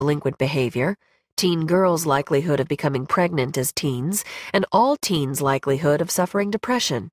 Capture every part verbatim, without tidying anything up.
delinquent behavior, teen girls' likelihood of becoming pregnant as teens, and all teens' likelihood of suffering depression.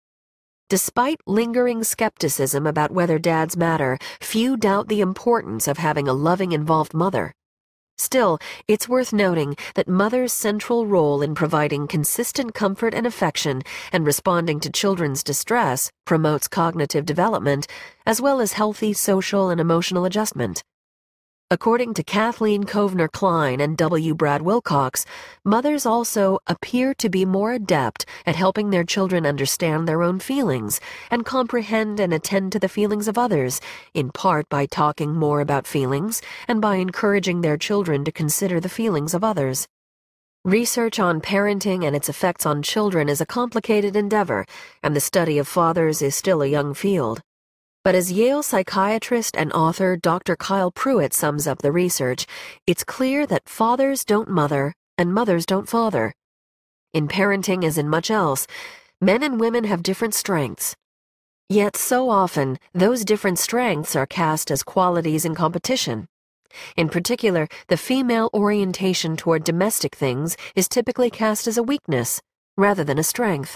Despite lingering skepticism about whether dads matter, few doubt the importance of having a loving, involved mother. Still, it's worth noting that mother's central role in providing consistent comfort and affection and responding to children's distress promotes cognitive development as well as healthy social and emotional adjustment. According to Kathleen Kovner-Klein and W. Brad Wilcox, mothers also appear to be more adept at helping their children understand their own feelings and comprehend and attend to the feelings of others, in part by talking more about feelings and by encouraging their children to consider the feelings of others. Research on parenting and its effects on children is a complicated endeavor, and the study of fathers is still a young field. But as Yale psychiatrist and author Doctor Kyle Pruitt sums up the research, it's clear that fathers don't mother and mothers don't father. In parenting as in much else, men and women have different strengths. Yet so often, those different strengths are cast as qualities in competition. In particular, the female orientation toward domestic things is typically cast as a weakness rather than a strength.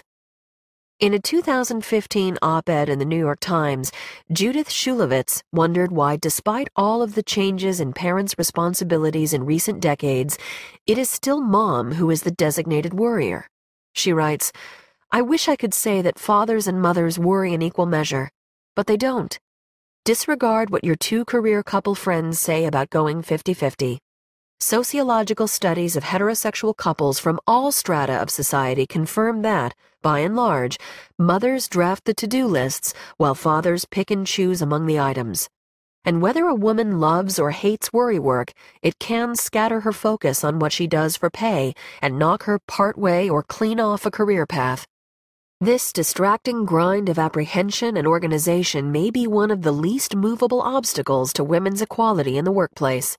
In a two thousand fifteen op-ed in the New York Times, Judith Shulevitz wondered why, despite all of the changes in parents' responsibilities in recent decades, it is still mom who is the designated worrier. She writes, "I wish I could say that fathers and mothers worry in equal measure, but they don't. Disregard what your two career couple friends say about going fifty-fifty. Sociological studies of heterosexual couples from all strata of society confirm that, by and large, mothers draft the to-do lists while fathers pick and choose among the items. And whether a woman loves or hates worry work, it can scatter her focus on what she does for pay and knock her partway or clean off a career path. This distracting grind of apprehension and organization may be one of the least movable obstacles to women's equality in the workplace."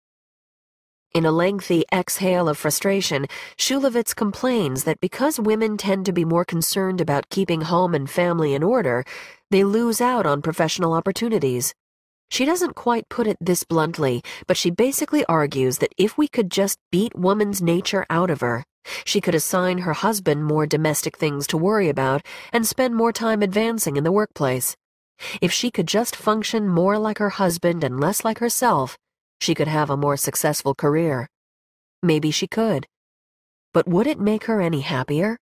In a lengthy exhale of frustration, Shulevitz complains that because women tend to be more concerned about keeping home and family in order, they lose out on professional opportunities. She doesn't quite put it this bluntly, but she basically argues that if we could just beat woman's nature out of her, she could assign her husband more domestic things to worry about and spend more time advancing in the workplace. If she could just function more like her husband and less like herself, she could have a more successful career. Maybe she could. But would it make her any happier?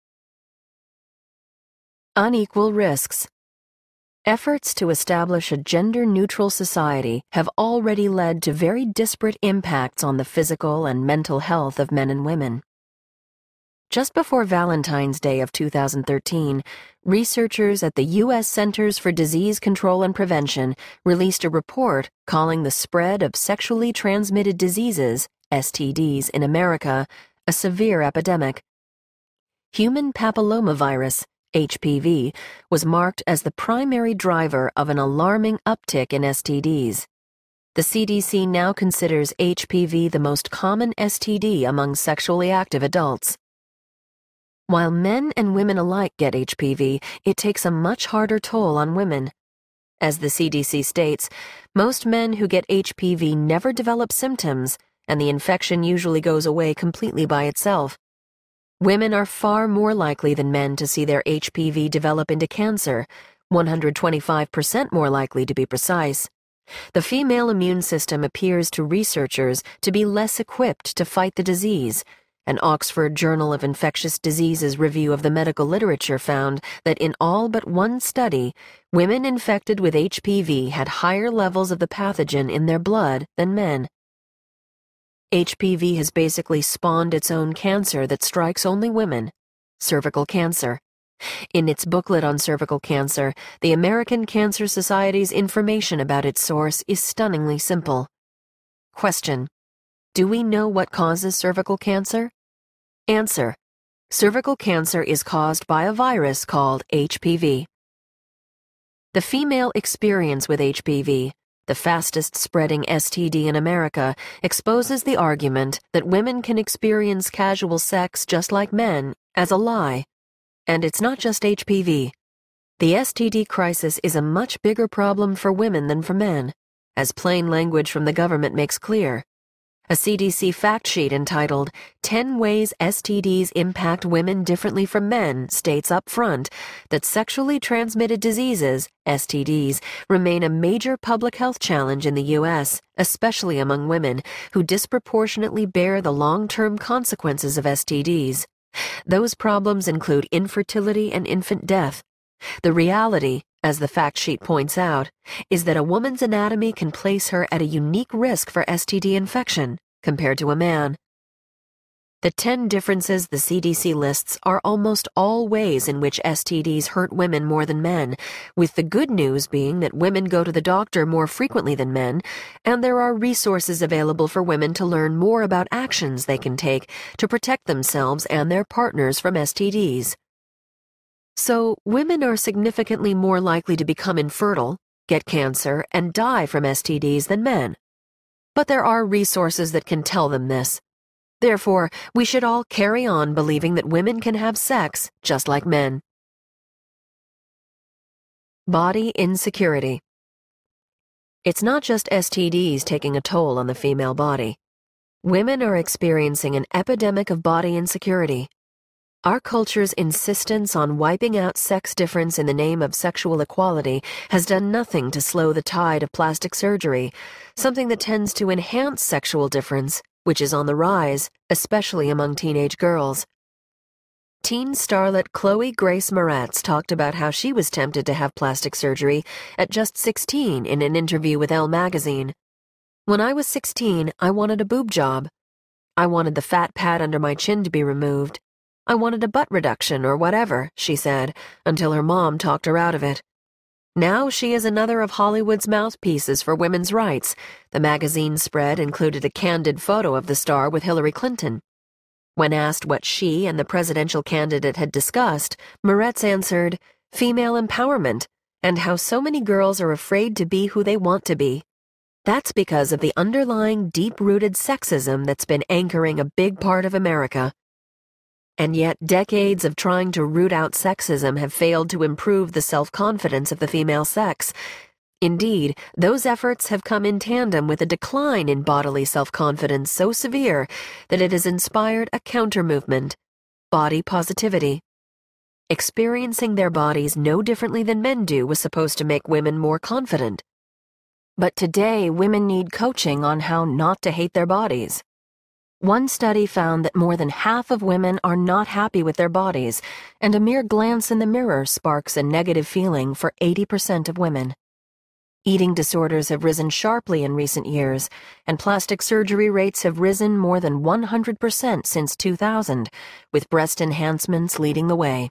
Unequal risks. Efforts to establish a gender-neutral society have already led to very disparate impacts on the physical and mental health of men and women. Just before Valentine's Day of two thousand thirteen, researchers at the U S Centers for Disease Control and Prevention released a report calling the spread of sexually transmitted diseases, S T Ds, in America a severe epidemic. Human papillomavirus, H P V, was marked as the primary driver of an alarming uptick in S T Ds. The C D C now considers H P V the most common S T D among sexually active adults. While men and women alike get H P V, it takes a much harder toll on women. As the C D C states, most men who get H P V never develop symptoms, and the infection usually goes away completely by itself. Women are far more likely than men to see their H P V develop into cancer, one hundred twenty-five percent more likely to be precise. The female immune system appears to researchers to be less equipped to fight the disease. An Oxford Journal of Infectious Diseases review of the medical literature found that in all but one study, women infected with H P V had higher levels of the pathogen in their blood than men. H P V has basically spawned its own cancer that strikes only women, cervical cancer. In its booklet on cervical cancer, the American Cancer Society's information about its source is stunningly simple. Question: do we know what causes cervical cancer? Answer: cervical cancer is caused by a virus called H P V. The female experience with H P V, the fastest spreading S T D in America, exposes the argument that women can experience casual sex just like men as a lie. And it's not just H P V. The S T D crisis is a much bigger problem for women than for men, as plain language from the government makes clear. A C D C fact sheet entitled ten Ways S T Ds Impact Women Differently from Men states up front that sexually transmitted diseases, S T Ds, remain a major public health challenge in the U S, especially among women, who disproportionately bear the long-term consequences of S T Ds. Those problems include infertility and infant death. The reality, as the fact sheet points out, is that a woman's anatomy can place her at a unique risk for S T D infection compared to a man. The ten differences the C D C lists are almost all ways in which S T Ds hurt women more than men, with the good news being that women go to the doctor more frequently than men, and there are resources available for women to learn more about actions they can take to protect themselves and their partners from S T Ds. So, women are significantly more likely to become infertile, get cancer, and die from S T Ds than men. But there are resources that can tell them this. Therefore, we should all carry on believing that women can have sex just like men. Body insecurity. It's not just S T Ds taking a toll on the female body. Women are experiencing an epidemic of body insecurity. Our culture's insistence on wiping out sex difference in the name of sexual equality has done nothing to slow the tide of plastic surgery, something that tends to enhance sexual difference, which is on the rise, especially among teenage girls. Teen starlet Chloe Grace Moretz talked about how she was tempted to have plastic surgery at just sixteen in an interview with Elle magazine. "When I was sixteen, I wanted a boob job. I wanted the fat pad under my chin to be removed. I wanted a butt reduction or whatever," she said, until her mom talked her out of it. Now she is another of Hollywood's mouthpieces for women's rights. The magazine spread included a candid photo of the star with Hillary Clinton. When asked what she and the presidential candidate had discussed, Moretz answered, "Female empowerment, and how so many girls are afraid to be who they want to be. That's because of the underlying deep-rooted sexism that's been anchoring a big part of America." And yet, decades of trying to root out sexism have failed to improve the self-confidence of the female sex. Indeed, those efforts have come in tandem with a decline in bodily self-confidence so severe that it has inspired a counter-movement: body positivity. Experiencing their bodies no differently than men do was supposed to make women more confident. But today, women need coaching on how not to hate their bodies. One study found that more than half of women are not happy with their bodies, and a mere glance in the mirror sparks a negative feeling for eighty percent of women. Eating disorders have risen sharply in recent years, and plastic surgery rates have risen more than one hundred percent since two thousand, with breast enhancements leading the way.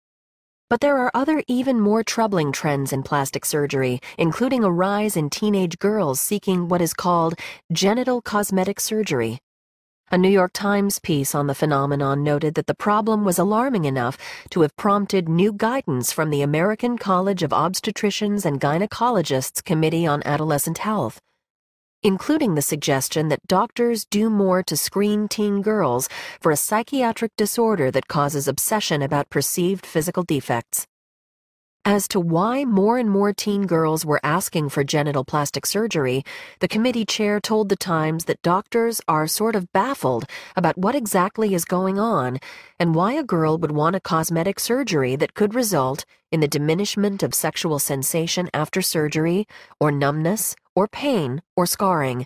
But there are other even more troubling trends in plastic surgery, including a rise in teenage girls seeking what is called genital cosmetic surgery. A New York Times piece on the phenomenon noted that the problem was alarming enough to have prompted new guidance from the American College of Obstetricians and Gynecologists Committee on Adolescent Health, including the suggestion that doctors do more to screen teen girls for a psychiatric disorder that causes obsession about perceived physical defects. As to why more and more teen girls were asking for genital plastic surgery, the committee chair told the Times that doctors are sort of baffled about what exactly is going on and why a girl would want a cosmetic surgery that could result in the diminishment of sexual sensation after surgery, or numbness, or pain, or scarring.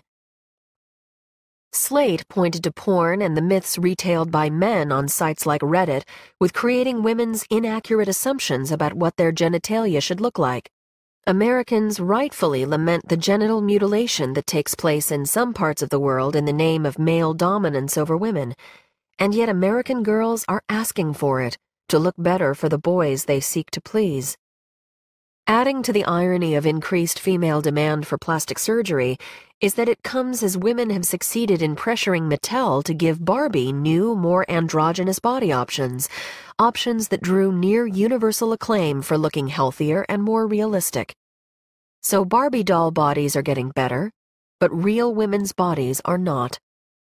Slate pointed to porn and the myths retailed by men on sites like Reddit with creating women's inaccurate assumptions about what their genitalia should look like. Americans rightfully lament the genital mutilation that takes place in some parts of the world in the name of male dominance over women, and yet American girls are asking for it, to look better for the boys they seek to please. Adding to the irony of increased female demand for plastic surgery is that it comes as women have succeeded in pressuring Mattel to give Barbie new, more androgynous body options, options that drew near universal acclaim for looking healthier and more realistic. So Barbie doll bodies are getting better, but real women's bodies are not.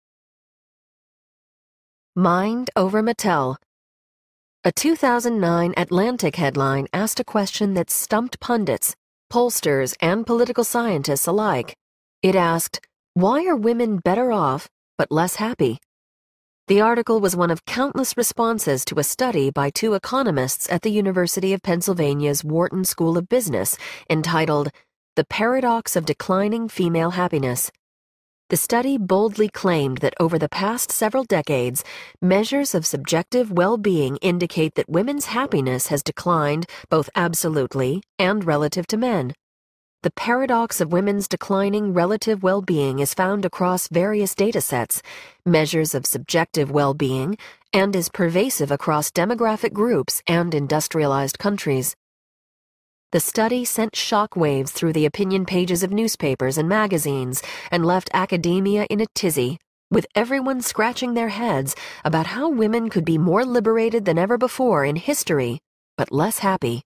Mind over Mattel. A two thousand nine Atlantic headline asked a question that stumped pundits, pollsters, and political scientists alike. It asked, Why are women better off, but less happy? The article was one of countless responses to a study by two economists at the University of Pennsylvania's Wharton School of Business entitled The Paradox of Declining Female Happiness. The study boldly claimed that over the past several decades, measures of subjective well-being indicate that women's happiness has declined both absolutely and relative to men. The paradox of women's declining relative well-being is found across various datasets, measures of subjective well-being, and is pervasive across demographic groups and industrialized countries. The study sent shockwaves through the opinion pages of newspapers and magazines and left academia in a tizzy, with everyone scratching their heads about how women could be more liberated than ever before in history, but less happy.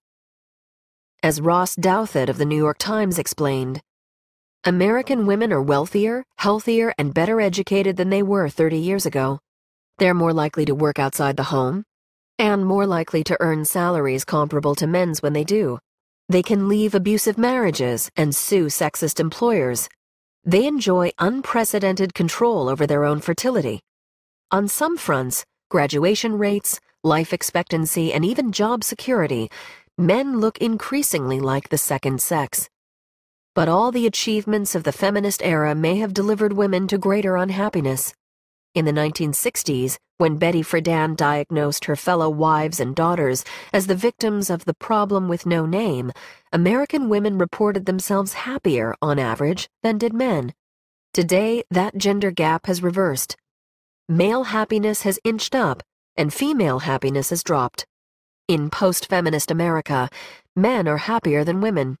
As Ross Douthat of the New York Times explained, American women are wealthier, healthier, and better educated than they were thirty years ago. They're more likely to work outside the home, and more likely to earn salaries comparable to men's when they do. They can leave abusive marriages and sue sexist employers. They enjoy unprecedented control over their own fertility. On some fronts, graduation rates, life expectancy, and even job security, men look increasingly like the second sex. But all the achievements of the feminist era may have delivered women to greater unhappiness. In the nineteen sixties, when Betty Friedan diagnosed her fellow wives and daughters as the victims of the problem with no name, American women reported themselves happier, on average, than did men. Today, that gender gap has reversed. Male happiness has inched up, and female happiness has dropped. In post-feminist America, men are happier than women.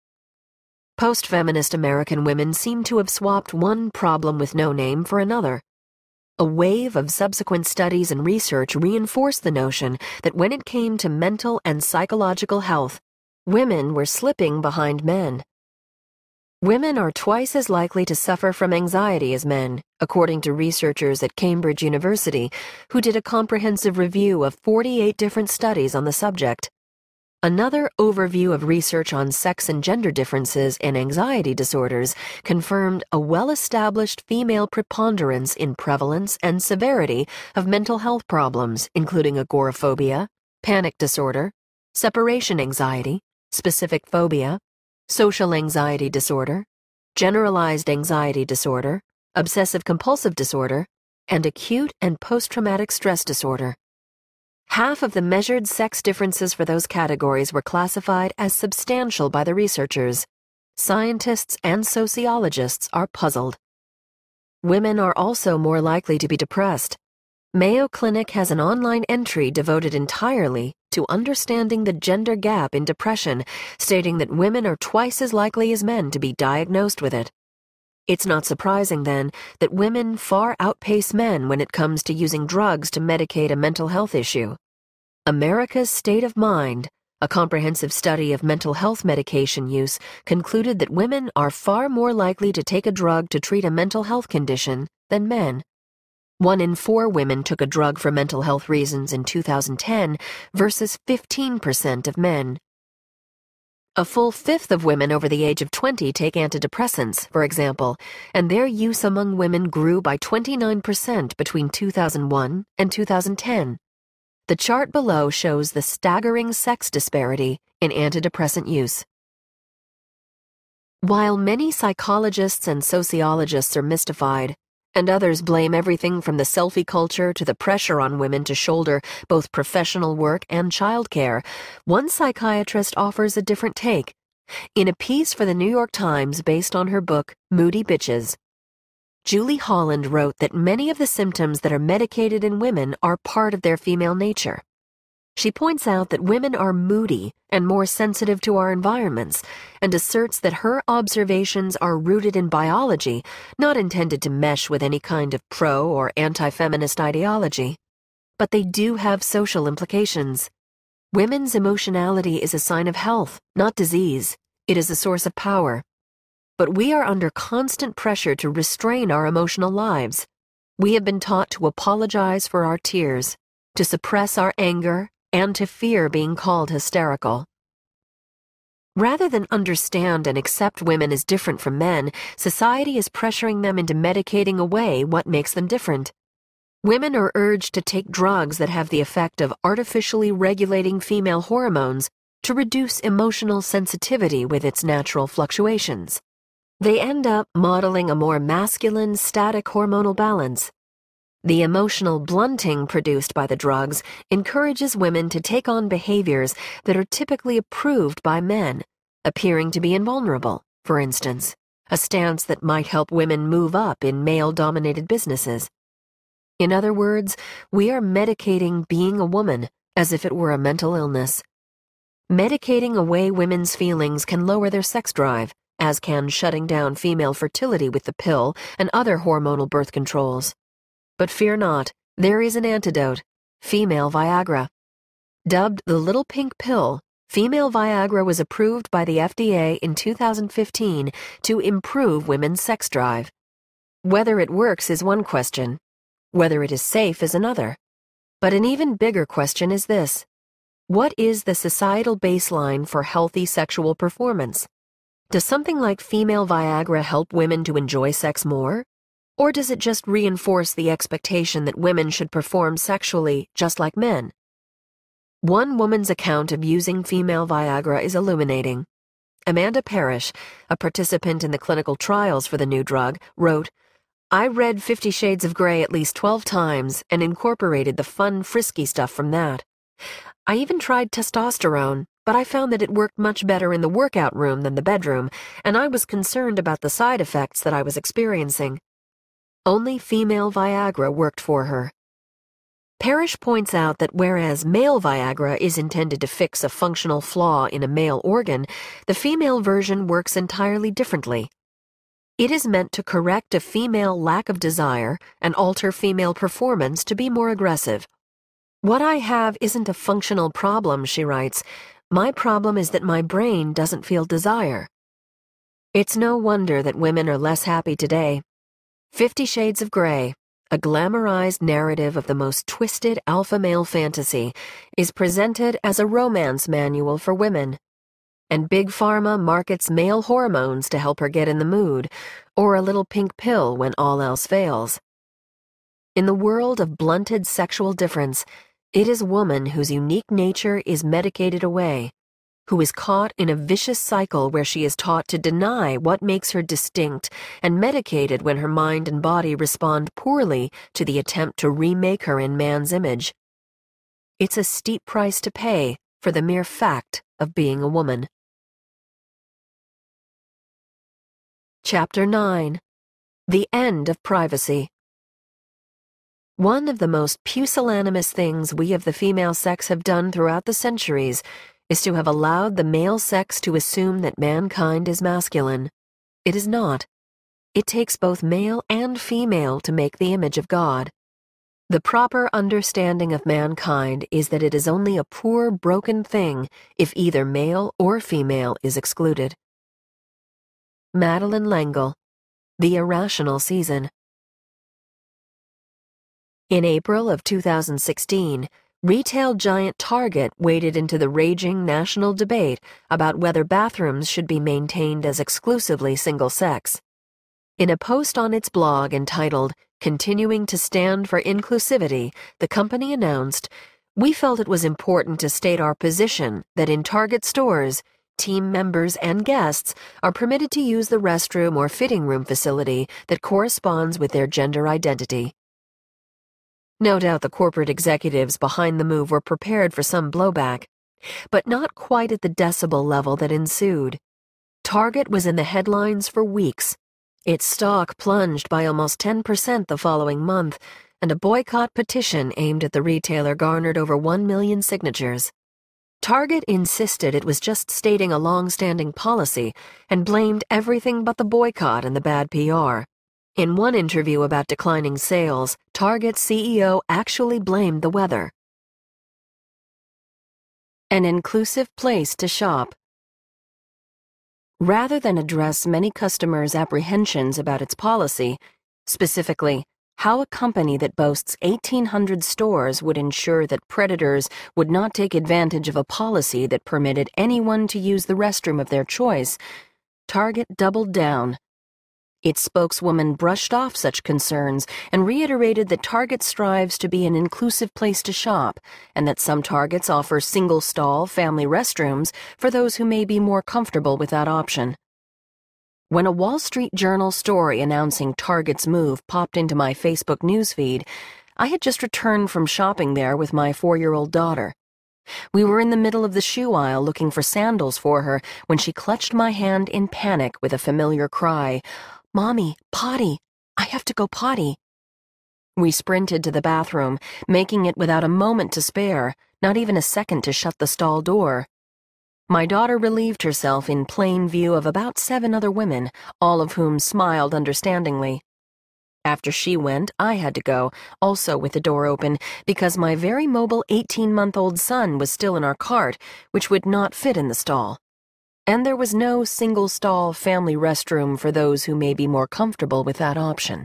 Post-feminist American women seem to have swapped one problem with no name for another. A wave of subsequent studies and research reinforced the notion that when it came to mental and psychological health, women were slipping behind men. Women are twice as likely to suffer from anxiety as men, according to researchers at Cambridge University, who did a comprehensive review of forty-eight different studies on the subject. Another overview of research on sex and gender differences in anxiety disorders confirmed a well-established female preponderance in prevalence and severity of mental health problems, including agoraphobia, panic disorder, separation anxiety, specific phobia, social anxiety disorder, generalized anxiety disorder, obsessive-compulsive disorder, and acute and post-traumatic stress disorder. Half of the measured sex differences for those categories were classified as substantial by the researchers. Scientists and sociologists are puzzled. Women are also more likely to be depressed. Mayo Clinic has an online entry devoted entirely to understanding the gender gap in depression, stating that women are twice as likely as men to be diagnosed with it. It's not surprising, then, that women far outpace men when it comes to using drugs to medicate a mental health issue. America's State of Mind, a comprehensive study of mental health medication use, concluded that women are far more likely to take a drug to treat a mental health condition than men. One in four women took a drug for mental health reasons in two thousand ten versus fifteen percent of men. A full fifth of women over the age of twenty take antidepressants, for example, and their use among women grew by twenty-nine percent between two thousand one and two thousand ten. The chart below shows the staggering sex disparity in antidepressant use. While many psychologists and sociologists are mystified, and others blame everything from the selfie culture to the pressure on women to shoulder both professional work and childcare, one psychiatrist offers a different take. In a piece for the New York Times based on her book, Moody Bitches, Julie Holland wrote that many of the symptoms that are medicated in women are part of their female nature. She points out that women are moody and more sensitive to our environments, and asserts that her observations are rooted in biology, not intended to mesh with any kind of pro- or anti-feminist ideology. But they do have social implications. Women's emotionality is a sign of health, not disease. It is a source of power. But we are under constant pressure to restrain our emotional lives. We have been taught to apologize for our tears, to suppress our anger, and to fear being called hysterical. Rather than understand and accept women as different from men, society is pressuring them into medicating away what makes them different. Women are urged to take drugs that have the effect of artificially regulating female hormones to reduce emotional sensitivity with its natural fluctuations. They end up modeling a more masculine, static hormonal balance. The emotional blunting produced by the drugs encourages women to take on behaviors that are typically approved by men, appearing to be invulnerable, for instance, a stance that might help women move up in male-dominated businesses. In other words, we are medicating being a woman as if it were a mental illness. Medicating away women's feelings can lower their sex drive, as can shutting down female fertility with the pill and other hormonal birth controls. But fear not, there is an antidote: female Viagra. Dubbed the Little Pink Pill, female Viagra was approved by the F D A in two thousand fifteen to improve women's sex drive. Whether it works is one question. Whether it is safe is another. But an even bigger question is this: what is the societal baseline for healthy sexual performance? Does something like female Viagra help women to enjoy sex more? Or does it just reinforce the expectation that women should perform sexually just like men? One woman's account of using female Viagra is illuminating. Amanda Parrish, a participant in the clinical trials for the new drug, wrote, "I read Fifty Shades of Grey at least twelve times and incorporated the fun, frisky stuff from that. I even tried testosterone, but I found that it worked much better in the workout room than the bedroom, and I was concerned about the side effects that I was experiencing." Only female Viagra worked for her. Parrish points out that whereas male Viagra is intended to fix a functional flaw in a male organ, the female version works entirely differently. It is meant to correct a female lack of desire and alter female performance to be more aggressive. "What I have isn't a functional problem," she writes. "My problem is that my brain doesn't feel desire." It's no wonder that women are less happy today. Fifty Shades of Grey, a glamorized narrative of the most twisted alpha male fantasy, is presented as a romance manual for women. And Big Pharma markets male hormones to help her get in the mood, or a little pink pill when all else fails. In the world of blunted sexual difference, it is woman whose unique nature is medicated away, who is caught in a vicious cycle where she is taught to deny what makes her distinct and medicated when her mind and body respond poorly to the attempt to remake her in man's image. It's a steep price to pay for the mere fact of being a woman. Chapter nine. The End of Privacy. One of the most pusillanimous things we of the female sex have done throughout the centuries is to have allowed the male sex to assume that mankind is masculine. It is not. It takes both male and female to make the image of God. The proper understanding of mankind is that it is only a poor, broken thing if either male or female is excluded. Madeleine L'Engle, The Irrational Season. In April of two thousand sixteen, retail giant Target waded into the raging national debate about whether bathrooms should be maintained as exclusively single-sex. In a post on its blog entitled, "Continuing to Stand for Inclusivity," the company announced, "We felt it was important to state our position that in Target stores, team members and guests are permitted to use the restroom or fitting room facility that corresponds with their gender identity." No doubt the corporate executives behind the move were prepared for some blowback, but not quite at the decibel level that ensued. Target was in the headlines for weeks. Its stock plunged by almost ten percent the following month, and a boycott petition aimed at the retailer garnered over one million signatures. Target insisted it was just stating a long-standing policy and blamed everything but the boycott and the bad P R. In one interview about declining sales, Target's C E O actually blamed the weather. An inclusive place to shop. Rather than address many customers' apprehensions about its policy, specifically, how a company that boasts eighteen hundred stores would ensure that predators would not take advantage of a policy that permitted anyone to use the restroom of their choice, Target doubled down. Its spokeswoman brushed off such concerns and reiterated that Target strives to be an inclusive place to shop and that some Targets offer single-stall family restrooms for those who may be more comfortable with that option. When a Wall Street Journal story announcing Target's move popped into my Facebook newsfeed, I had just returned from shopping there with my four-year-old daughter. We were in the middle of the shoe aisle looking for sandals for her when she clutched my hand in panic with a familiar cry, "Mommy, potty! I have to go potty!" We sprinted to the bathroom, making it without a moment to spare, not even a second to shut the stall door. My daughter relieved herself in plain view of about seven other women, all of whom smiled understandingly. After she went, I had to go, also with the door open, because my very mobile eighteen-month-old son was still in our cart, which would not fit in the stall. And there was no single-stall family restroom for those who may be more comfortable with that option.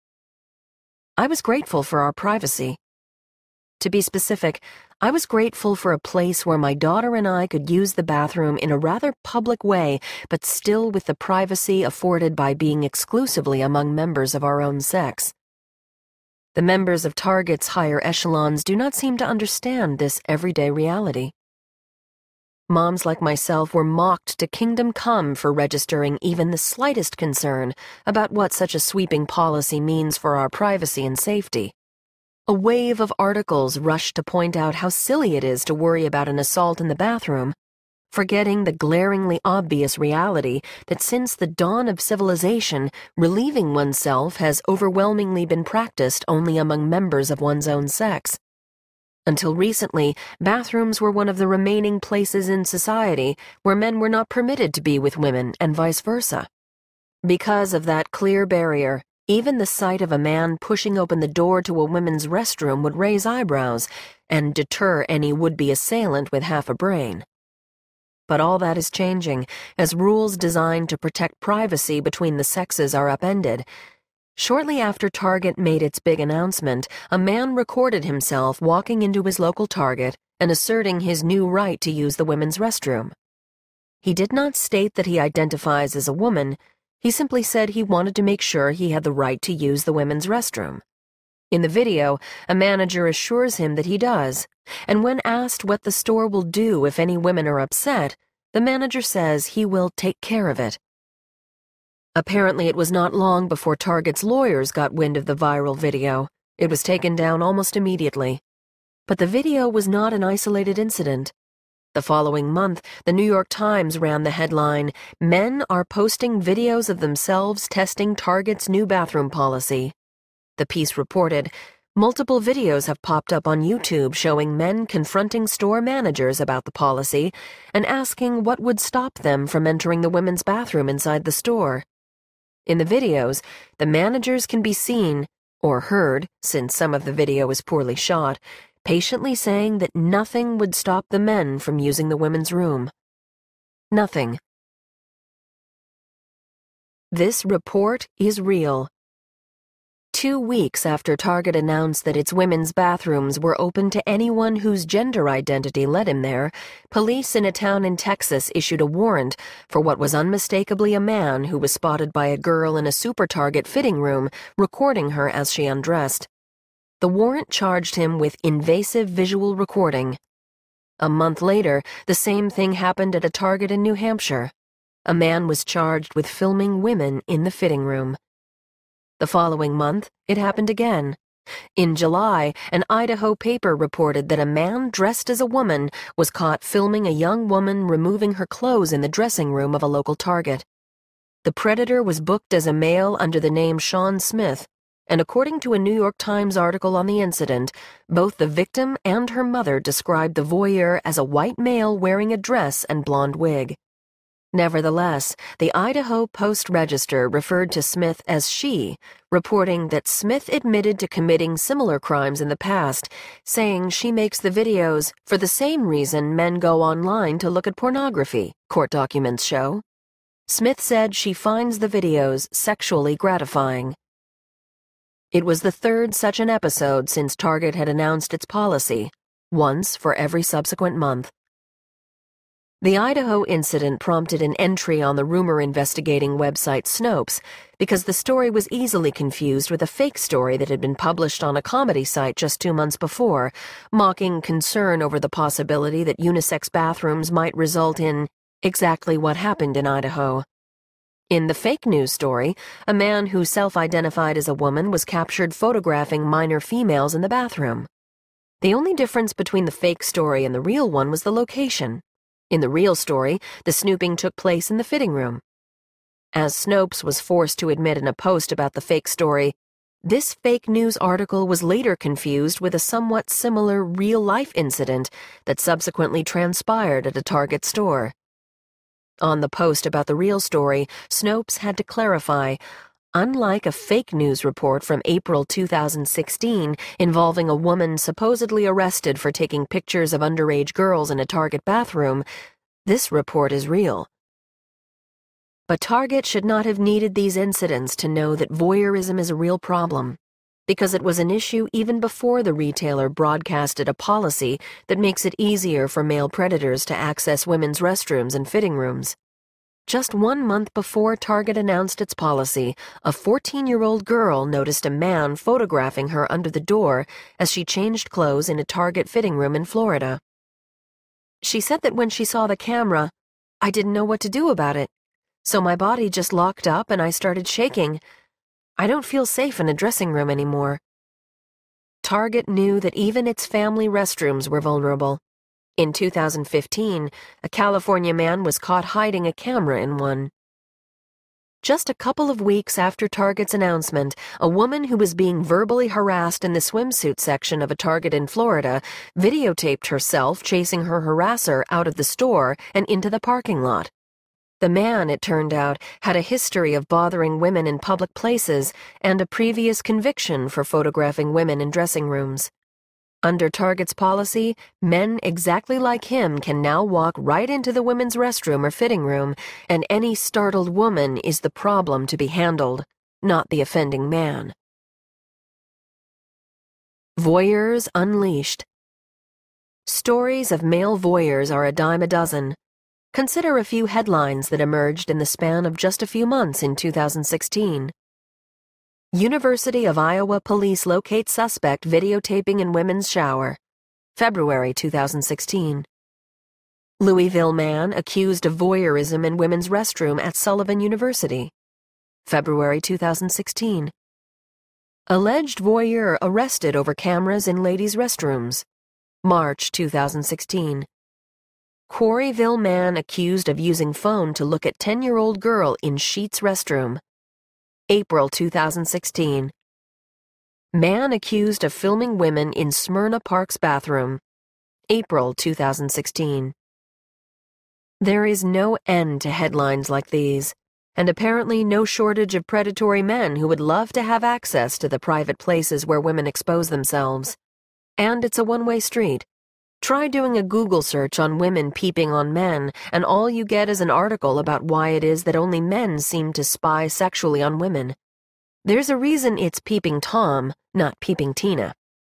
I was grateful for our privacy. To be specific, I was grateful for a place where my daughter and I could use the bathroom in a rather public way, but still with the privacy afforded by being exclusively among members of our own sex. The members of Target's higher echelons do not seem to understand this everyday reality. Moms like myself were mocked to kingdom come for registering even the slightest concern about what such a sweeping policy means for our privacy and safety. A wave of articles rushed to point out how silly it is to worry about an assault in the bathroom, forgetting the glaringly obvious reality that since the dawn of civilization, relieving oneself has overwhelmingly been practiced only among members of one's own sex. Until recently, bathrooms were one of the remaining places in society where men were not permitted to be with women and vice versa. Because of that clear barrier, even the sight of a man pushing open the door to a women's restroom would raise eyebrows and deter any would-be assailant with half a brain. But all that is changing as rules designed to protect privacy between the sexes are upended. Shortly after Target made its big announcement, a man recorded himself walking into his local Target and asserting his new right to use the women's restroom. He did not state that he identifies as a woman. He simply said he wanted to make sure he had the right to use the women's restroom. In the video, a manager assures him that he does, and when asked what the store will do if any women are upset, the manager says he will take care of it. Apparently, it was not long before Target's lawyers got wind of the viral video. It was taken down almost immediately. But the video was not an isolated incident. The following month, the New York Times ran the headline, "Men are posting videos of themselves testing Target's new bathroom policy." The piece reported, multiple videos have popped up on YouTube showing men confronting store managers about the policy and asking what would stop them from entering the women's bathroom inside the store. In the videos, the managers can be seen, or heard, since some of the video is poorly shot, patiently saying that nothing would stop the men from using the women's room. Nothing. This report is real. Two weeks after Target announced that its women's bathrooms were open to anyone whose gender identity led him there, police in a town in Texas issued a warrant for what was unmistakably a man who was spotted by a girl in a Super Target fitting room, recording her as she undressed. The warrant charged him with invasive visual recording. A month later, the same thing happened at a Target in New Hampshire. A man was charged with filming women in the fitting room. The following month, it happened again. In July, an Idaho paper reported that a man dressed as a woman was caught filming a young woman removing her clothes in the dressing room of a local Target. The predator was booked as a male under the name Sean Smith, and according to a New York Times article on the incident, both the victim and her mother described the voyeur as a white male wearing a dress and blonde wig. Nevertheless, the Idaho Post-Register referred to Smith as she, reporting that Smith admitted to committing similar crimes in the past, saying she makes the videos for the same reason men go online to look at pornography, court documents show. Smith said she finds the videos sexually gratifying. It was the third such an episode since Target had announced its policy, once for every subsequent month. The Idaho incident prompted an entry on the rumor-investigating website Snopes because the story was easily confused with a fake story that had been published on a comedy site just two months before, mocking concern over the possibility that unisex bathrooms might result in exactly what happened in Idaho. In the fake news story, a man who self-identified as a woman was captured photographing minor females in the bathroom. The only difference between the fake story and the real one was the location. In the real story, the snooping took place in the fitting room. As Snopes was forced to admit in a post about the fake story, this fake news article was later confused with a somewhat similar real-life incident that subsequently transpired at a Target store. On the post about the real story, Snopes had to clarify, unlike a fake news report from April two thousand sixteen involving a woman supposedly arrested for taking pictures of underage girls in a Target bathroom, this report is real. But Target should not have needed these incidents to know that voyeurism is a real problem, because it was an issue even before the retailer broadcasted a policy that makes it easier for male predators to access women's restrooms and fitting rooms. Just one month before Target announced its policy, a fourteen-year-old girl noticed a man photographing her under the door as she changed clothes in a Target fitting room in Florida. She said that when she saw the camera, "I didn't know what to do about it, so my body just locked up and I started shaking. I don't feel safe in a dressing room anymore." Target knew that even its family restrooms were vulnerable. In two thousand fifteen, a California man was caught hiding a camera in one. Just a couple of weeks after Target's announcement, a woman who was being verbally harassed in the swimsuit section of a Target in Florida videotaped herself chasing her harasser out of the store and into the parking lot. The man, it turned out, had a history of bothering women in public places and a previous conviction for photographing women in dressing rooms. Under Target's policy, men exactly like him can now walk right into the women's restroom or fitting room, and any startled woman is the problem to be handled, not the offending man. Voyeurs Unleashed. Stories of male voyeurs are a dime a dozen. Consider a few headlines that emerged in the span of just a few months in two thousand sixteen. University of Iowa police locate suspect videotaping in women's shower. February two thousand sixteen. Louisville man accused of voyeurism in women's restroom at Sullivan University. February two thousand sixteen. Alleged voyeur arrested over cameras in ladies' restrooms. March two thousand sixteen. Quarryville man accused of using phone to look at ten-year-old girl in Sheetz restroom. April two thousand sixteen. Man accused of filming women in Smyrna Park's bathroom. April two thousand sixteen. There is no end to headlines like these, and apparently no shortage of predatory men who would love to have access to the private places where women expose themselves. And it's a one-way street. Try doing a Google search on women peeping on men, and all you get is an article about why it is that only men seem to spy sexually on women. There's a reason it's Peeping Tom, not Peeping Tina.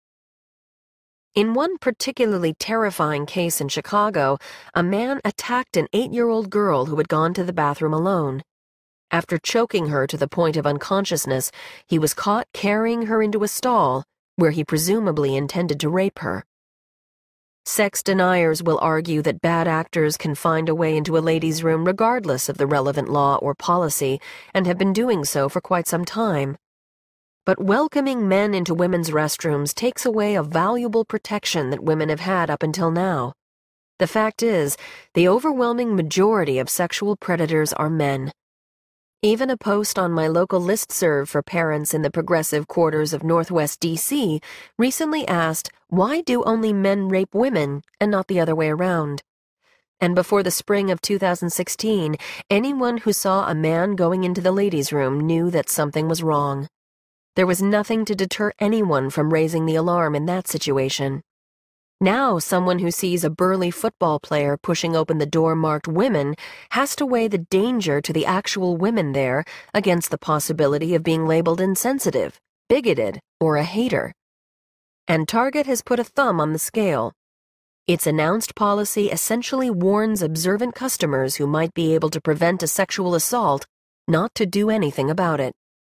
In one particularly terrifying case in Chicago, a man attacked an eight-year-old girl who had gone to the bathroom alone. After choking her to the point of unconsciousness, he was caught carrying her into a stall, where he presumably intended to rape her. Sex deniers will argue that bad actors can find a way into a ladies' room regardless of the relevant law or policy, and have been doing so for quite some time. But welcoming men into women's restrooms takes away a valuable protection that women have had up until now. The fact is, the overwhelming majority of sexual predators are men. Even a post on my local listserv for parents in the progressive quarters of Northwest D C recently asked, why do only men rape women and not the other way around? And before the spring of two thousand sixteen, anyone who saw a man going into the ladies' room knew that something was wrong. There was nothing to deter anyone from raising the alarm in that situation. Now, someone who sees a burly football player pushing open the door marked women has to weigh the danger to the actual women there against the possibility of being labeled insensitive, bigoted or a hater. And Target has put a thumb on the scale. Its announced policy essentially warns observant customers who might be able to prevent a sexual assault not to do anything about it.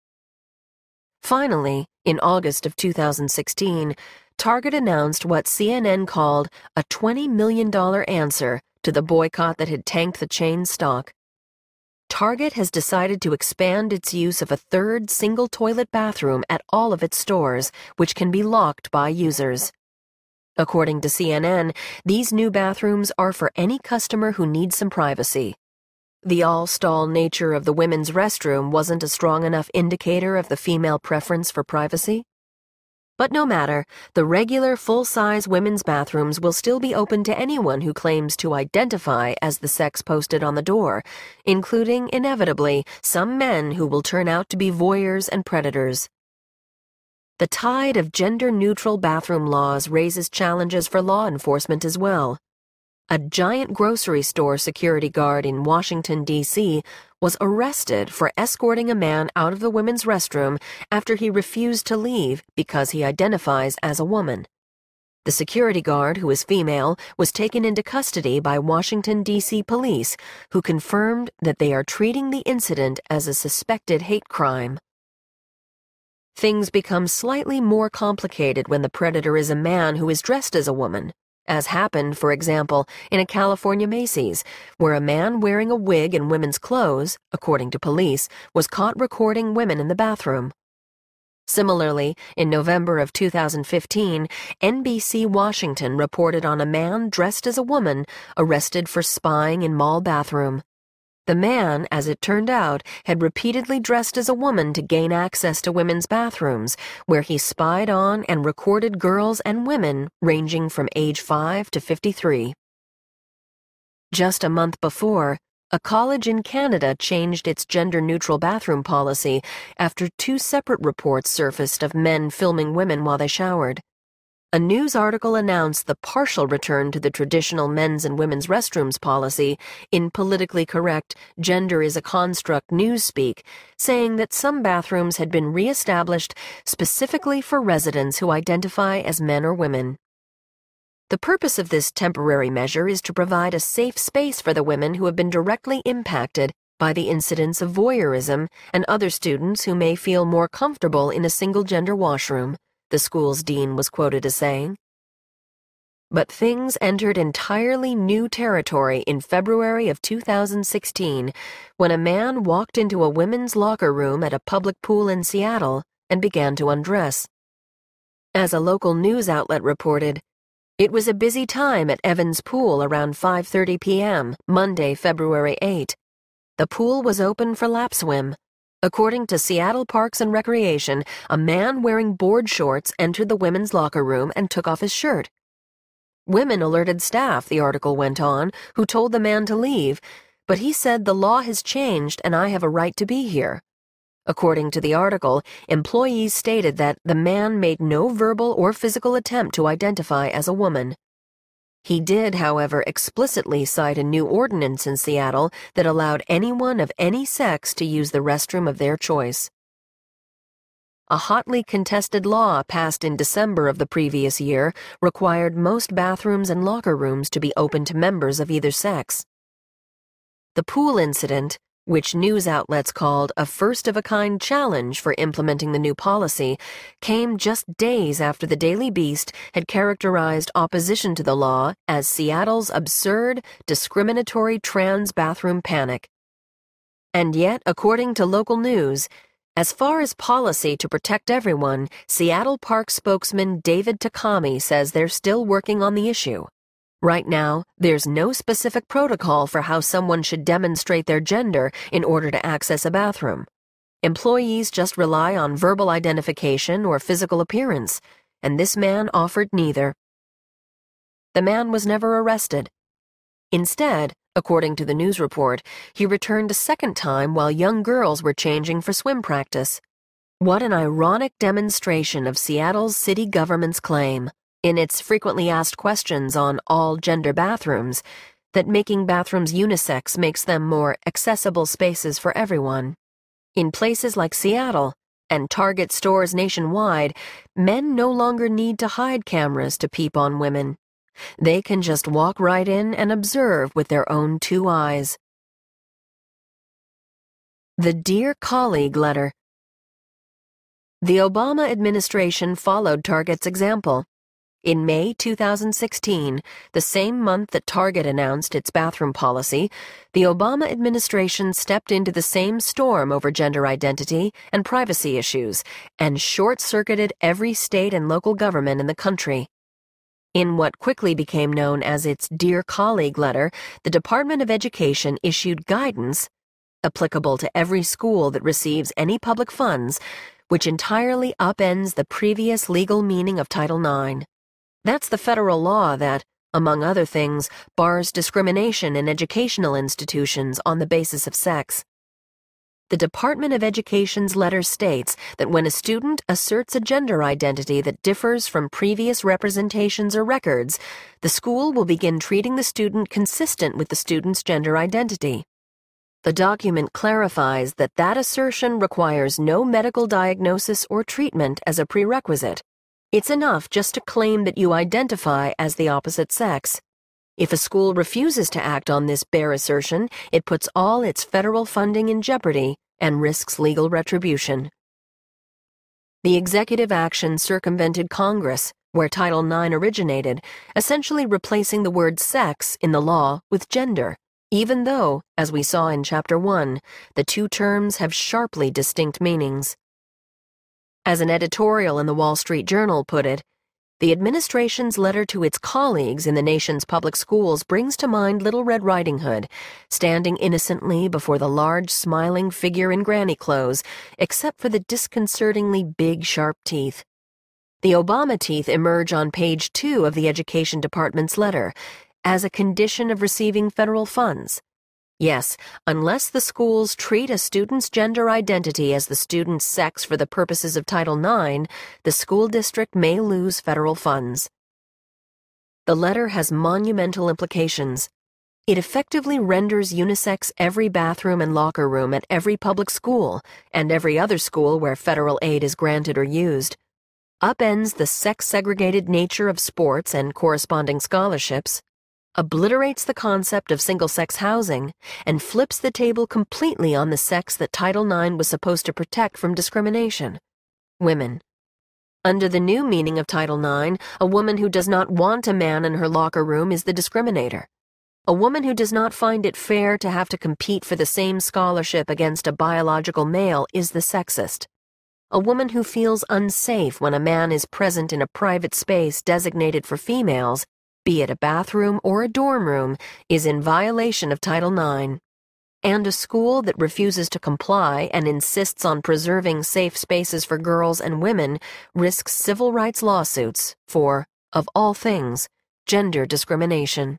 Finally, in August of two thousand sixteen, Target announced what C N N called a twenty million dollars answer to the boycott that had tanked the chain's stock. Target has decided to expand its use of a third single-toilet bathroom at all of its stores, which can be locked by users. According to C N N, these new bathrooms are for any customer who needs some privacy. The all-stall nature of the women's restroom wasn't a strong enough indicator of the female preference for privacy. But no matter, the regular full-size women's bathrooms will still be open to anyone who claims to identify as the sex posted on the door, including, inevitably, some men who will turn out to be voyeurs and predators. The tide of gender-neutral bathroom laws raises challenges for law enforcement as well. A giant grocery store security guard in Washington, D C was arrested for escorting a man out of the women's restroom after he refused to leave because he identifies as a woman. The security guard, who is female, was taken into custody by Washington, D C police, who confirmed that they are treating the incident as a suspected hate crime. Things become slightly more complicated when the predator is a man who is dressed as a woman, as happened, for example, in a California Macy's, where a man wearing a wig and women's clothes, according to police, was caught recording women in the bathroom. Similarly, in November of two thousand fifteen, N B C Washington reported on a man dressed as a woman arrested for spying in mall bathroom. The man, as it turned out, had repeatedly dressed as a woman to gain access to women's bathrooms, where he spied on and recorded girls and women ranging from age five to fifty-three. Just a month before, a college in Canada changed its gender-neutral bathroom policy after two separate reports surfaced of men filming women while they showered. A news article announced the partial return to the traditional men's and women's restrooms policy in politically correct gender is a construct newspeak, saying that some bathrooms had been re-established specifically for residents who identify as men or women. The purpose of this temporary measure is to provide a safe space for the women who have been directly impacted by the incidents of voyeurism and other students who may feel more comfortable in a single-gender washroom, the school's dean was quoted as saying. But things entered entirely new territory in February of two thousand sixteen when a man walked into a women's locker room at a public pool in Seattle and began to undress. As a local news outlet reported, it was a busy time at Evans Pool around five thirty p m Monday, February eighth. The pool was open for lap swim. According to Seattle Parks and Recreation, a man wearing board shorts entered the women's locker room and took off his shirt. Women alerted staff, the article went on, who told the man to leave, but he said the law has changed and I have a right to be here. According to the article, employees stated that the man made no verbal or physical attempt to identify as a woman. He did, however, explicitly cite a new ordinance in Seattle that allowed anyone of any sex to use the restroom of their choice. A hotly contested law passed in December of the previous year required most bathrooms and locker rooms to be open to members of either sex. The pool incident, which news outlets called a first-of-a-kind challenge for implementing the new policy, came just days after the Daily Beast had characterized opposition to the law as Seattle's absurd, discriminatory trans bathroom panic. And yet, according to local news, as far as policy to protect everyone, Seattle Park spokesman David Takami says they're still working on the issue. Right now, there's no specific protocol for how someone should demonstrate their gender in order to access a bathroom. Employees just rely on verbal identification or physical appearance, and this man offered neither. The man was never arrested. Instead, according to the news report, he returned a second time while young girls were changing for swim practice. What an ironic demonstration of Seattle's city government's claim, in its frequently asked questions on all-gender bathrooms, that making bathrooms unisex makes them more accessible spaces for everyone. In places like Seattle, and Target stores nationwide, men no longer need to hide cameras to peep on women. They can just walk right in and observe with their own two eyes. The Dear Colleague Letter. The Obama administration followed Target's example. In May two thousand sixteen, the same month that Target announced its bathroom policy, the Obama administration stepped into the same storm over gender identity and privacy issues and short-circuited every state and local government in the country. In what quickly became known as its Dear Colleague Letter, the Department of Education issued guidance, applicable to every school that receives any public funds, which entirely upends the previous legal meaning of Title nine. That's the federal law that, among other things, bars discrimination in educational institutions on the basis of sex. The Department of Education's letter states that when a student asserts a gender identity that differs from previous representations or records, the school will begin treating the student consistent with the student's gender identity. The document clarifies that that assertion requires no medical diagnosis or treatment as a prerequisite. It's enough just to claim that you identify as the opposite sex. If a school refuses to act on this bare assertion, it puts all its federal funding in jeopardy and risks legal retribution. The executive action circumvented Congress, where Title nine originated, essentially replacing the word sex in the law with gender, even though, as we saw in Chapter one, the two terms have sharply distinct meanings. As an editorial in the Wall Street Journal put it, the administration's letter to its colleagues in the nation's public schools brings to mind Little Red Riding Hood, standing innocently before the large, smiling figure in granny clothes, except for the disconcertingly big, sharp teeth. The Obama teeth emerge on page two of the Education Department's letter, as a condition of receiving federal funds. Yes, unless the schools treat a student's gender identity as the student's sex for the purposes of Title nine, the school district may lose federal funds. The letter has monumental implications. It effectively renders unisex every bathroom and locker room at every public school and every other school where federal aid is granted or used, upends the sex-segregated nature of sports and corresponding scholarships, obliterates the concept of single-sex housing, and flips the table completely on the sex that Title nine was supposed to protect from discrimination: women. Under the new meaning of Title nine, a woman who does not want a man in her locker room is the discriminator. A woman who does not find it fair to have to compete for the same scholarship against a biological male is the sexist. A woman who feels unsafe when a man is present in a private space designated for females, be it a bathroom or a dorm room, is in violation of Title nine. And a school that refuses to comply and insists on preserving safe spaces for girls and women risks civil rights lawsuits for, of all things, gender discrimination.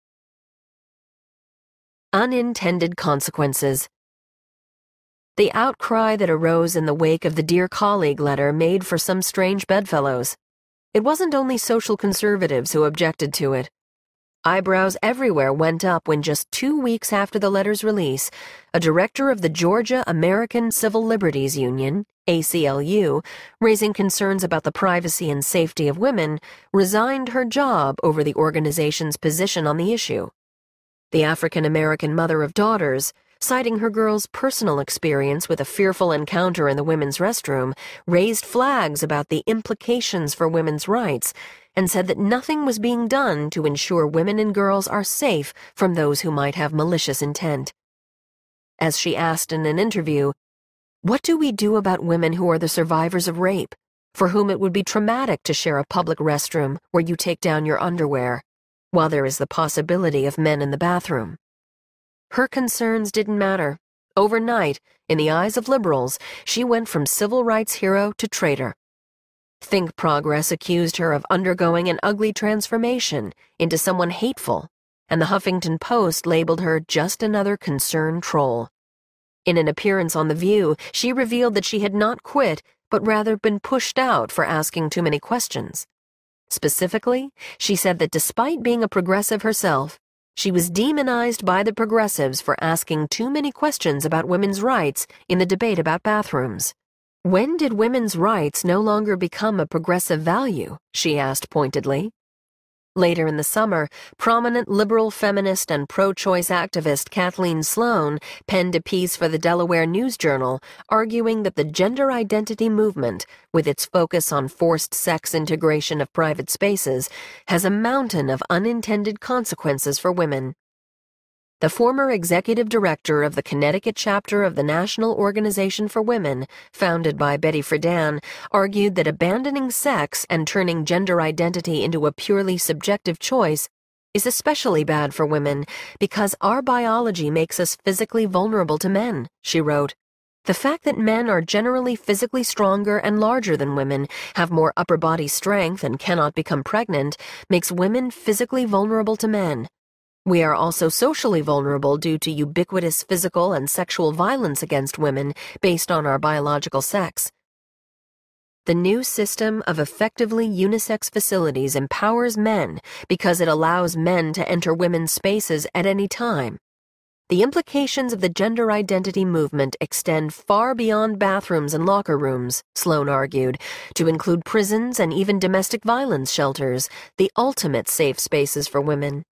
Unintended consequences. The outcry that arose in the wake of the Dear Colleague letter made for some strange bedfellows. It wasn't only social conservatives who objected to it. Eyebrows everywhere went up when just two weeks after the letter's release, a director of the Georgia American Civil Liberties Union, A C L U, raising concerns about the privacy and safety of women, resigned her job over the organization's position on the issue. The African-American mother of daughters, citing her girl's personal experience with a fearful encounter in the women's restroom, raised flags about the implications for women's rights and said that nothing was being done to ensure women and girls are safe from those who might have malicious intent. As she asked in an interview, "What do we do about women who are the survivors of rape, for whom it would be traumatic to share a public restroom where you take down your underwear, while there is the possibility of men in the bathroom?" Her concerns didn't matter. Overnight, in the eyes of liberals, she went from civil rights hero to traitor. Think Progress accused her of undergoing an ugly transformation into someone hateful, and the Huffington Post labeled her just another concerned troll. In an appearance on The View, she revealed that she had not quit, but rather been pushed out for asking too many questions. Specifically, she said that despite being a progressive herself, she was demonized by the progressives for asking too many questions about women's rights in the debate about bathrooms. When did women's rights no longer become a progressive value? She asked pointedly. Later in the summer, prominent liberal feminist and pro-choice activist Kathleen Sloan penned a piece for the Delaware News Journal arguing that the gender identity movement, with its focus on forced sex integration of private spaces, has a mountain of unintended consequences for women. The former executive director of the Connecticut chapter of the National Organization for Women, founded by Betty Friedan, argued that abandoning sex and turning gender identity into a purely subjective choice is especially bad for women because our biology makes us physically vulnerable to men, she wrote. The fact that men are generally physically stronger and larger than women, have more upper body strength, and cannot become pregnant, makes women physically vulnerable to men. We are also socially vulnerable due to ubiquitous physical and sexual violence against women based on our biological sex. The new system of effectively unisex facilities empowers men because it allows men to enter women's spaces at any time. The implications of the gender identity movement extend far beyond bathrooms and locker rooms, Sloan argued, to include prisons and even domestic violence shelters, the ultimate safe spaces for women.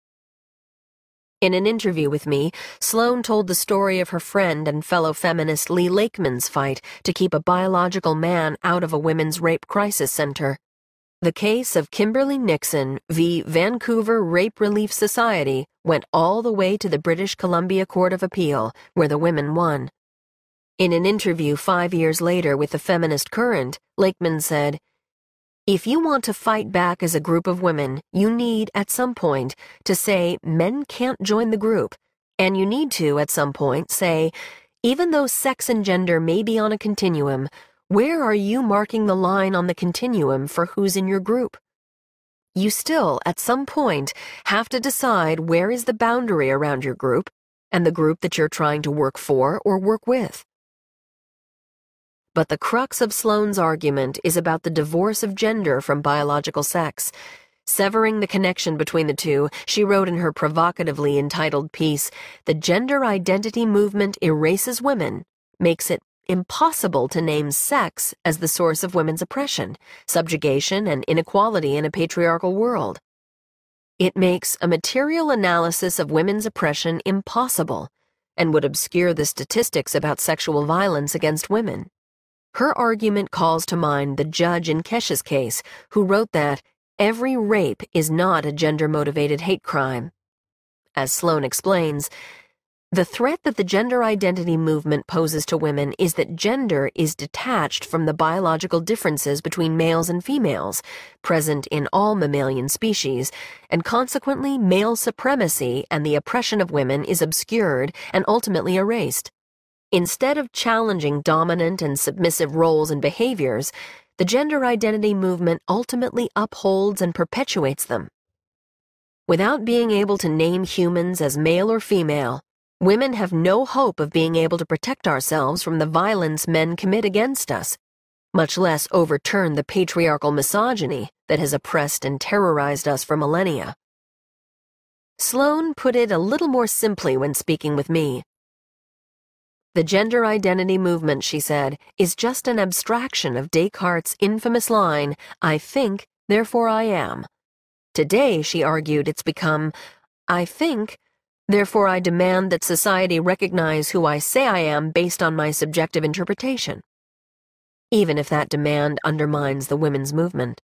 In an interview with me, Sloan told the story of her friend and fellow feminist Lee Lakeman's fight to keep a biological man out of a women's rape crisis center. The case of Kimberly Nixon v. Vancouver Rape Relief Society went all the way to the British Columbia Court of Appeal, where the women won. In an interview five years later with the Feminist Current, Lakeman said, "If you want to fight back as a group of women, you need, at some point, to say men can't join the group, and you need to, at some point, say, even though sex and gender may be on a continuum, where are you marking the line on the continuum for who's in your group? You still, at some point, have to decide where is the boundary around your group and the group that you're trying to work for or work with." But the crux of Sloan's argument is about the divorce of gender from biological sex. Severing the connection between the two, she wrote in her provocatively entitled piece, "The gender identity movement erases women, makes it impossible to name sex as the source of women's oppression, subjugation, and inequality in a patriarchal world. It makes a material analysis of women's oppression impossible and would obscure the statistics about sexual violence against women." Her argument calls to mind the judge in Kesh's case, who wrote that every rape is not a gender-motivated hate crime. As Sloan explains, the threat that the gender identity movement poses to women is that gender is detached from the biological differences between males and females, present in all mammalian species, and consequently male supremacy and the oppression of women is obscured and ultimately erased. Instead of challenging dominant and submissive roles and behaviors, the gender identity movement ultimately upholds and perpetuates them. Without being able to name humans as male or female, women have no hope of being able to protect ourselves from the violence men commit against us, much less overturn the patriarchal misogyny that has oppressed and terrorized us for millennia. Sloan put it a little more simply when speaking with me. The gender identity movement, she said, is just an abstraction of Descartes' infamous line, "I think, therefore I am." Today, she argued, it's become, "I think, therefore I demand that society recognize who I say I am based on my subjective interpretation," even if that demand undermines the women's movement.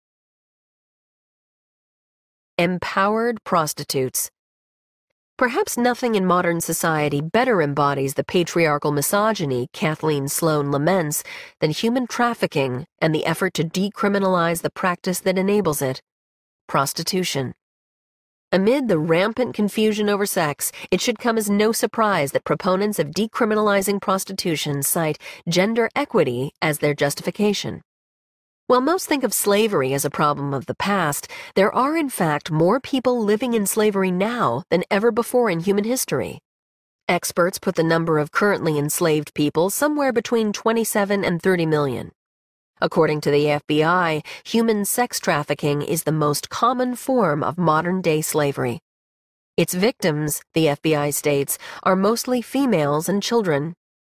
Empowered prostitutes. Perhaps nothing in modern society better embodies the patriarchal misogyny Kathleen Sloan laments than human trafficking and the effort to decriminalize the practice that enables it: prostitution. Amid the rampant confusion over sex, it should come as no surprise that proponents of decriminalizing prostitution cite gender equity as their justification. While most think of slavery as a problem of the past, there are in fact more people living in slavery now than ever before in human history. Experts put the number of currently enslaved people somewhere between twenty-seven and thirty million. According to the F B I, human sex trafficking is the most common form of modern-day slavery. Its victims, the F B I states, are mostly females and children.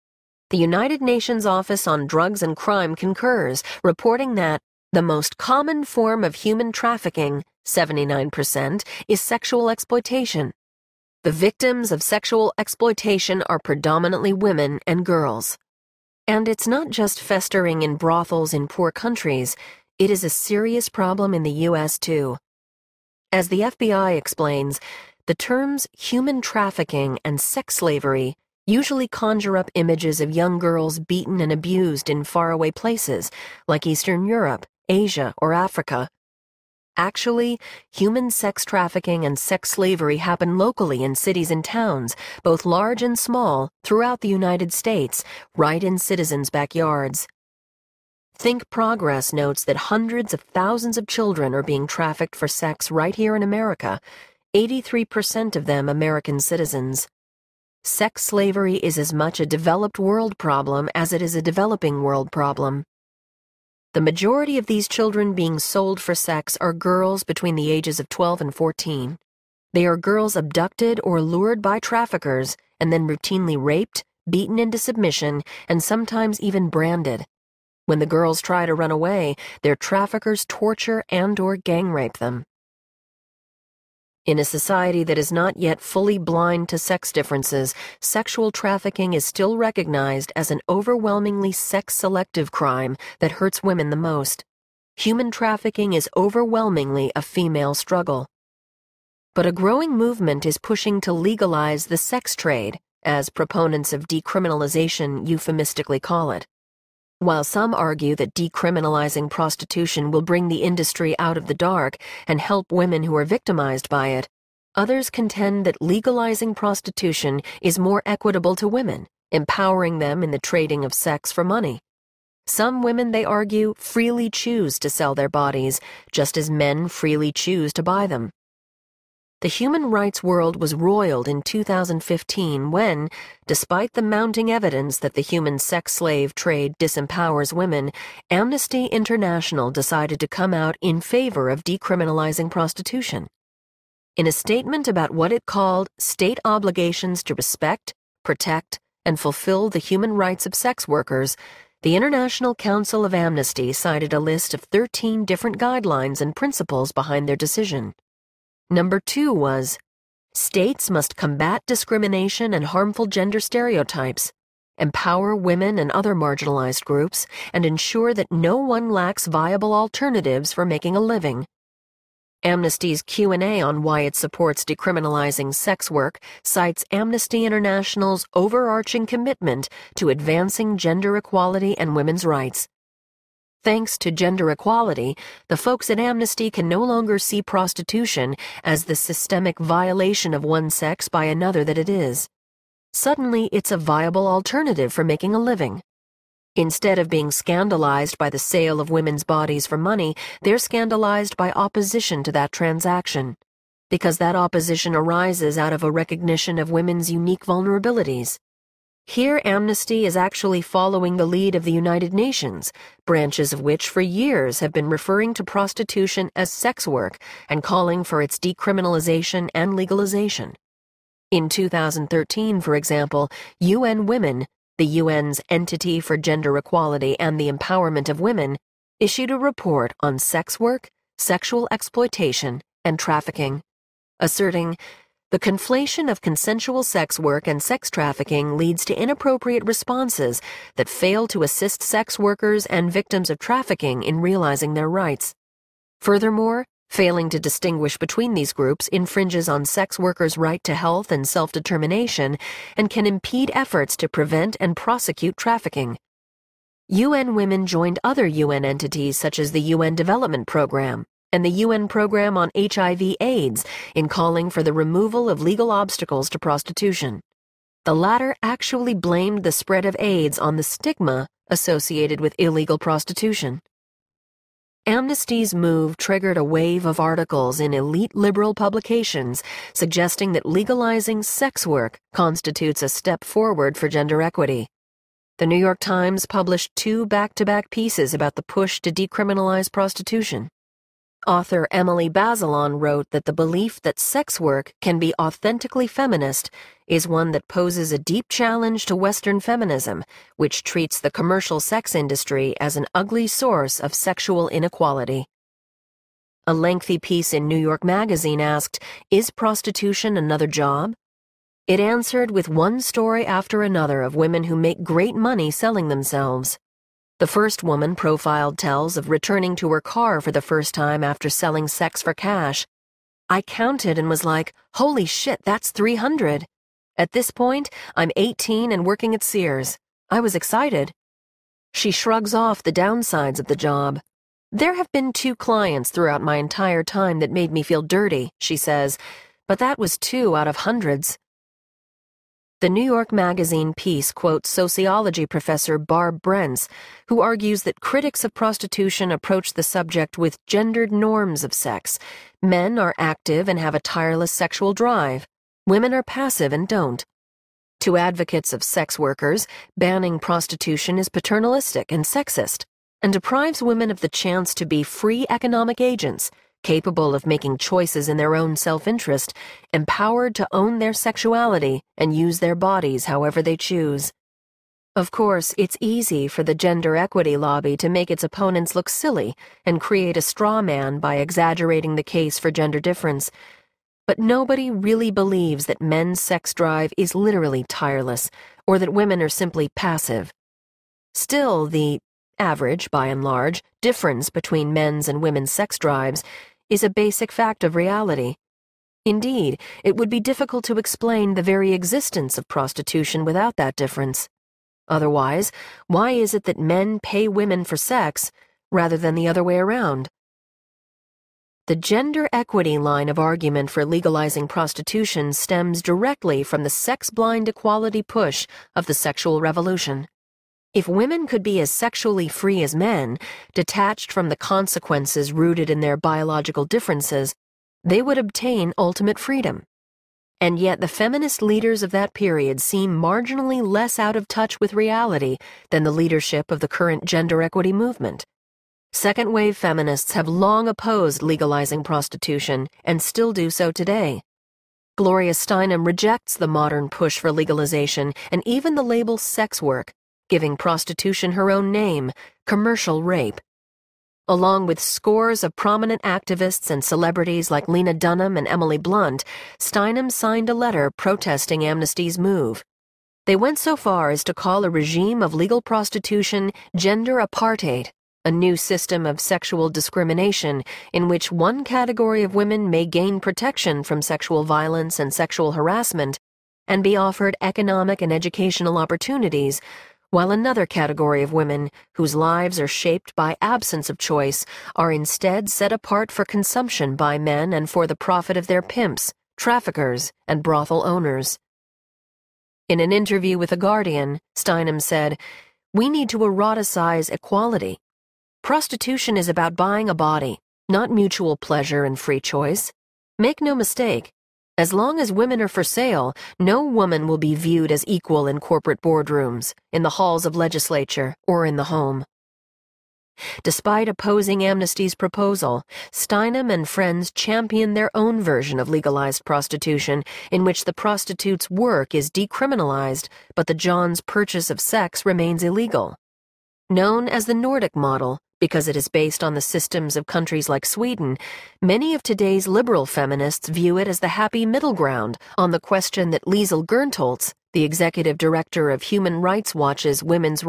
The United Nations Office on Drugs and Crime concurs, reporting that the most common form of human trafficking, seventy-nine percent, is sexual exploitation. The victims of sexual exploitation are predominantly women and girls. And it's not just festering in brothels in poor countries, it is a serious problem in the U S too. As the F B I explains, the terms human trafficking and sex slavery usually conjure up images of young girls beaten and abused in faraway places like Eastern Europe, Asia, or Africa. Actually, human sex trafficking and sex slavery happen locally in cities and towns, both large and small, throughout the United States, right in citizens' backyards. Think Progress notes that hundreds of thousands of children are being trafficked for sex right here in America, eighty-three percent of them American citizens. Sex slavery is as much a developed world problem as it is a developing world problem. The majority of these children being sold for sex are girls between the ages of twelve and fourteen. They are girls abducted or lured by traffickers and then routinely raped, beaten into submission, and sometimes even branded. When the girls try to run away, their traffickers torture and or gang rape them. In a society that is not yet fully blind to sex differences, sexual trafficking is still recognized as an overwhelmingly sex-selective crime that hurts women the most. Human trafficking is overwhelmingly a female struggle. But a growing movement is pushing to legalize the sex trade, as proponents of decriminalization euphemistically call it. While some argue that decriminalizing prostitution will bring the industry out of the dark and help women who are victimized by it, others contend that legalizing prostitution is more equitable to women, empowering them in the trading of sex for money. Some women, they argue, freely choose to sell their bodies, just as men freely choose to buy them. The human rights world was roiled in two thousand fifteen when, despite the mounting evidence that the human sex slave trade disempowers women, Amnesty International decided to come out in favor of decriminalizing prostitution. In a statement about what it called state obligations to respect, protect, and fulfill the human rights of sex workers, the International Council of Amnesty cited a list of thirteen different guidelines and principles behind their decision. Number two was, states must combat discrimination and harmful gender stereotypes, empower women and other marginalized groups, and ensure that no one lacks viable alternatives for making a living. Amnesty's Q and A on why it supports decriminalizing sex work cites Amnesty International's overarching commitment to advancing gender equality and women's rights. Thanks to gender equality, the folks at Amnesty can no longer see prostitution as the systemic violation of one sex by another that it is. Suddenly, it's a viable alternative for making a living. Instead of being scandalized by the sale of women's bodies for money, they're scandalized by opposition to that transaction, because that opposition arises out of a recognition of women's unique vulnerabilities. Here, Amnesty is actually following the lead of the United Nations, branches of which for years have been referring to prostitution as sex work and calling for its decriminalization and legalization. In two thousand thirteen, for example, U N Women, the U N's entity for gender equality and the empowerment of women, issued a report on sex work, sexual exploitation, and trafficking, asserting, "The conflation of consensual sex work and sex trafficking leads to inappropriate responses that fail to assist sex workers and victims of trafficking in realizing their rights. Furthermore, failing to distinguish between these groups infringes on sex workers' right to health and self-determination and can impede efforts to prevent and prosecute trafficking." U N Women joined other U N entities such as the U N Development Program and the U N Program on H I V AIDS in calling for the removal of legal obstacles to prostitution. The latter actually blamed the spread of AIDS on the stigma associated with illegal prostitution. Amnesty's move triggered a wave of articles in elite liberal publications suggesting that legalizing sex work constitutes a step forward for gender equity. The New York Times published two back-to-back pieces about the push to decriminalize prostitution. Author Emily Bazelon wrote that the belief that sex work can be authentically feminist is one that poses a deep challenge to Western feminism, which treats the commercial sex industry as an ugly source of sexual inequality. A lengthy piece in New York Magazine asked, "Is prostitution another job?" It answered with one story after another of women who make great money selling themselves. The first woman profiled tells of returning to her car for the first time after selling sex for cash. "I counted and was like, holy shit, that's three hundred. At this point, I'm eighteen and working at Sears. I was excited." She shrugs off the downsides of the job. "There have been two clients throughout my entire time that made me feel dirty," she says, "but that was two out of hundreds." The New York Magazine piece quotes sociology professor Barb Brentz, who argues that critics of prostitution approach the subject with gendered norms of sex. Men are active and have a tireless sexual drive. Women are passive and don't. To advocates of sex workers, banning prostitution is paternalistic and sexist, and deprives women of the chance to be free economic agents, capable of making choices in their own self-interest, empowered to own their sexuality and use their bodies however they choose. Of course, it's easy for the gender equity lobby to make its opponents look silly and create a straw man by exaggerating the case for gender difference. But nobody really believes that men's sex drive is literally tireless, or that women are simply passive. Still, the average, by and large, difference between men's and women's sex drives is a basic fact of reality. Indeed, it would be difficult to explain the very existence of prostitution without that difference. Otherwise, why is it that men pay women for sex rather than the other way around? The gender equity line of argument for legalizing prostitution stems directly from the sex-blind equality push of the sexual revolution. If women could be as sexually free as men, detached from the consequences rooted in their biological differences, they would obtain ultimate freedom. And yet the feminist leaders of that period seem marginally less out of touch with reality than the leadership of the current gender equity movement. Second-wave feminists have long opposed legalizing prostitution and still do so today. Gloria Steinem rejects the modern push for legalization and even the label sex work, giving prostitution her own name, commercial rape. Along with scores of prominent activists and celebrities like Lena Dunham and Emily Blunt, Steinem signed a letter protesting Amnesty's move. They went so far as to call a regime of legal prostitution gender apartheid, a new system of sexual discrimination in which one category of women may gain protection from sexual violence and sexual harassment and be offered economic and educational opportunities, while another category of women, whose lives are shaped by absence of choice, are instead set apart for consumption by men and for the profit of their pimps, traffickers, and brothel owners. In an interview with The Guardian, Steinem said, "We need to eroticize equality. Prostitution is about buying a body, not mutual pleasure and free choice. Make no mistake, as long as women are for sale, no woman will be viewed as equal in corporate boardrooms, in the halls of legislature, or in the home." Despite opposing Amnesty's proposal, Steinem and friends championed their own version of legalized prostitution, in which the prostitute's work is decriminalized, but the John's purchase of sex remains illegal. Known as the Nordic model, because it is based on the systems of countries like Sweden, many of today's liberal feminists view it as the happy middle ground on the question that Liesl Gernholz, the executive director of Human Rights Watch's Women's